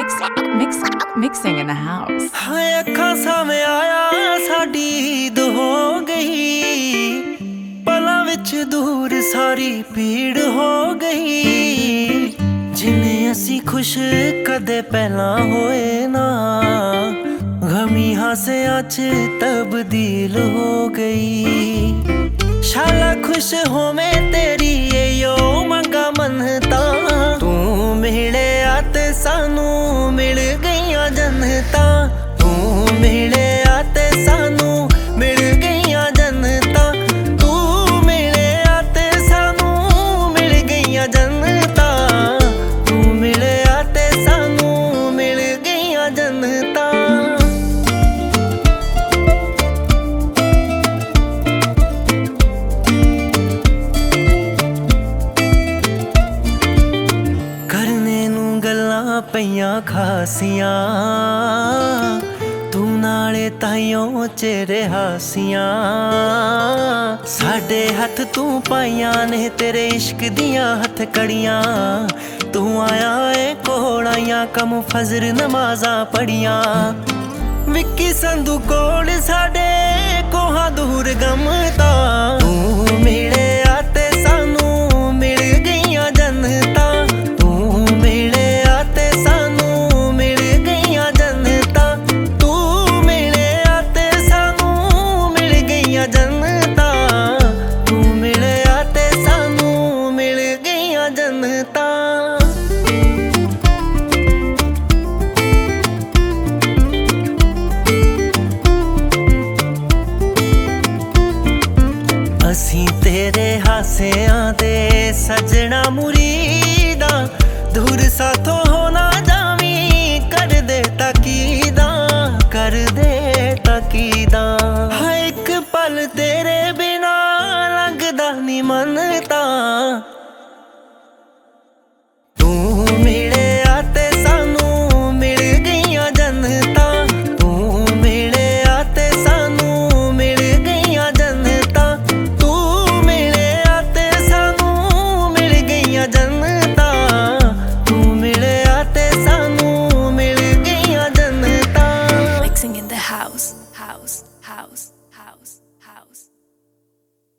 Mixing in the house. हाय अखा सामे आया साडी ईद हो गई, पला विच दूर सारी भीड़ हो गई। जिन्ने असी खुश कदे पहला होए ना, गमी हासियां च तब्दील हो गई। शाला खुश होवे तेरी यो मंगा मनता, तू मिले आते सानू मिल गईया जनता। तू मिले आते सानू मिल गईया जनता। तू मिले आते सानू मिल गईया जनता। तू मिले आते सानू मिल गईया जनता। पईयां खासियां तू नाले ताइयों चेरे हासियां, साडे हथ तू पाइयां ने तेरे इश्क दियां हथ कड़ियां। तू आया ए कोल आइयां कम फजर नमाज़ां पढ़ियां। विक्की संधू कोल साडे कोहा दूर गमता। तू मिले आते सानू मिल गईया जनता। तू मिले आते सानू मिल गईया जनता। तू मिले आते सानू मिल गईया जनता। तू मिले आते सानू मिल गईया जनता। असीं तेरे हासियां दे सजना मुरीदा, दूर साथों होना जावी कर दे ताकीदा, कर दे ताकीदा। हाँ एक पल तेरे बिना लगदा नी मनता। तू मिले आते सानू मिल गईया जनता। तू मिले आते सानू मिल गईया जनता। तू मिले आते सानू मिल गईया जनता।